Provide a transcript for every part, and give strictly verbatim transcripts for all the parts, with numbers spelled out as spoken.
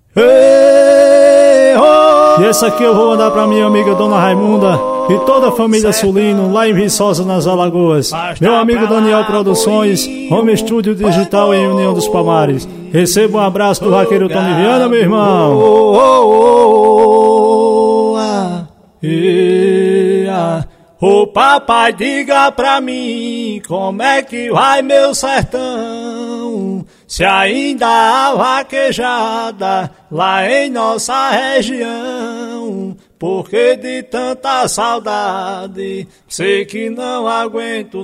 Ei, oh! E essa aqui eu vou mandar pra minha amiga Dona Raimunda e toda a família Sulino, lá em Viçosa, nas Alagoas. Meu amigo Daniel Produções, Home Studio Digital em União dos Palmares. Receba um abraço do vaqueiro Tony Viana, meu irmão. Oh, oh, oh, ah. E, ah. Ô papai, diga pra mim, como é que vai meu sertão? Se ainda há vaquejada lá em nossa região, porque de tanta saudade sei que não aguento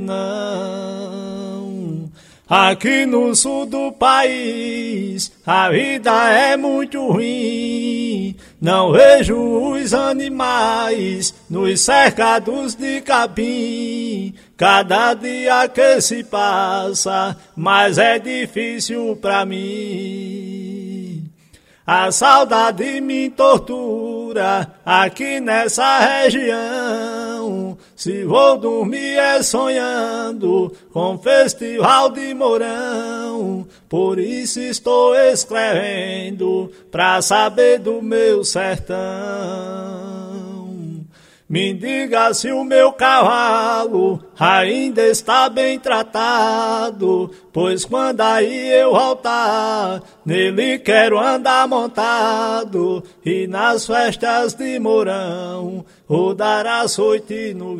não. Aqui no sul do país a vida é muito ruim, não vejo os animais nos cercados de capim. Cada dia que se passa, mas é difícil pra mim. A saudade me tortura aqui nessa região. Se vou dormir é sonhando com festival de Mourão. Por isso estou escrevendo pra saber do meu sertão. Me diga se o meu cavalo ainda está bem tratado, pois quando aí eu voltar, nele quero andar montado, e nas festas de Mourão, rodar açoite no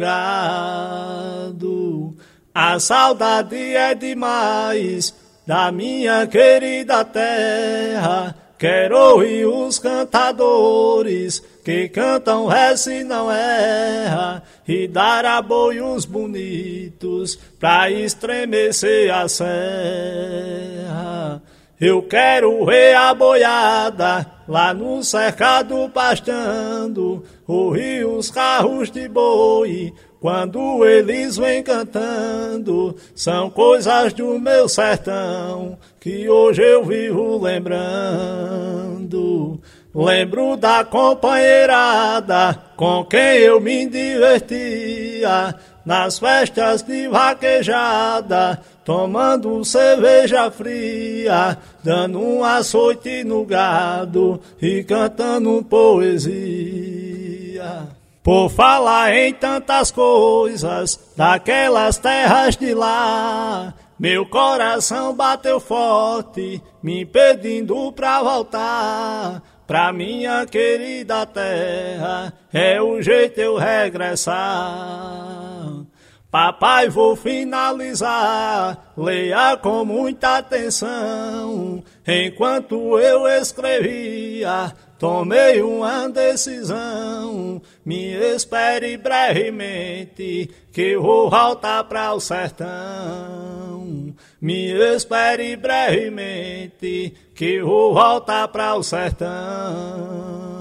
gado. A saudade é demais da minha querida terra, quero ouvir os cantadores que cantam ré se não erra, e dar aboios bonitos pra estremecer a serra. Eu quero ver a boiada lá no cercado pastando, ouvir os carros de boi quando eles vêm cantando. São coisas do meu sertão que hoje eu vivo lembrando. Lembro da companheirada com quem eu me divertia nas festas de vaquejada, tomando cerveja fria, dando um açoite no gado e cantando poesia. Por falar em tantas coisas daquelas terras de lá, meu coração bateu forte, me pedindo pra voltar pra minha querida terra. É o jeito eu regressar. Papai, vou finalizar, leia com muita atenção. Enquanto eu escrevia, tomei uma decisão. Me espere brevemente, que eu vou voltar pra o sertão. Me espere brevemente, que eu vou voltar pra o sertão.